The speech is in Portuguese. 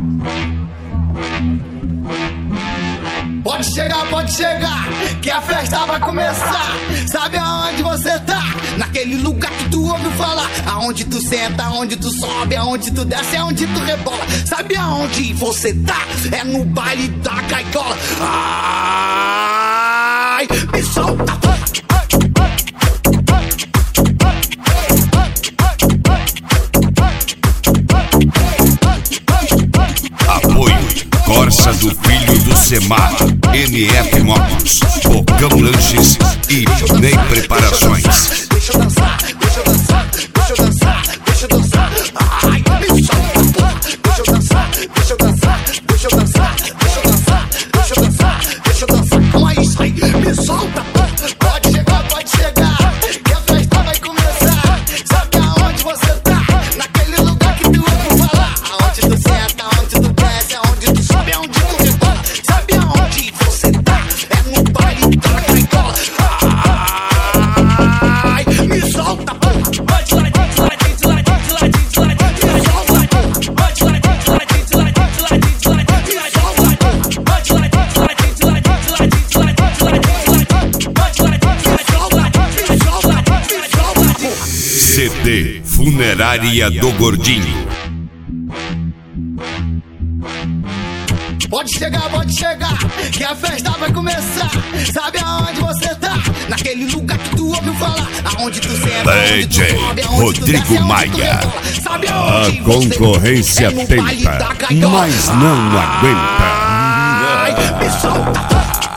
Pode chegar, que a festa vai começar. Sabe aonde você tá? Naquele lugar que tu ouviu falar. Aonde tu senta, aonde tu sobe, aonde tu desce, aonde tu rebola. Sabe aonde você tá? É no baile da gaiola. Ai, me solta. Corsa do Filho do Semar, NF Motos, Bocão Lanches e Ney Preparações. Deixa eu dançar, deixa eu dançar, deixa eu dançar, deixa eu dançar. Ai, me solta. Deixa eu dançar, deixa eu dançar, deixa eu dançar, deixa eu dançar, deixa eu dançar, deixa eu dançar. Como é isso aí? Me solta. Pode chegar, que a festa vai começar. Sabe aonde você tá? Naquele lugar que tu ouviu falar. Aonde tu senta, aonde tu desce, aonde tu sobe, aonde tu rebola. Sabe aonde você tá? É no baile da gaiola. Ai, me solta. CD Funerária do Gordinho. Pode chegar, que a festa vai começar. Sabe aonde você tá? Naquele lugar que tu ouviu falar. Aonde tu senta, aonde tu DJ sobe, aonde tu Rodrigo desce, aonde tu Maia. rebola. Sabe A aonde concorrência você tá? É no baile da tenta, gaiola. mas não aguenta. Ai, me solta.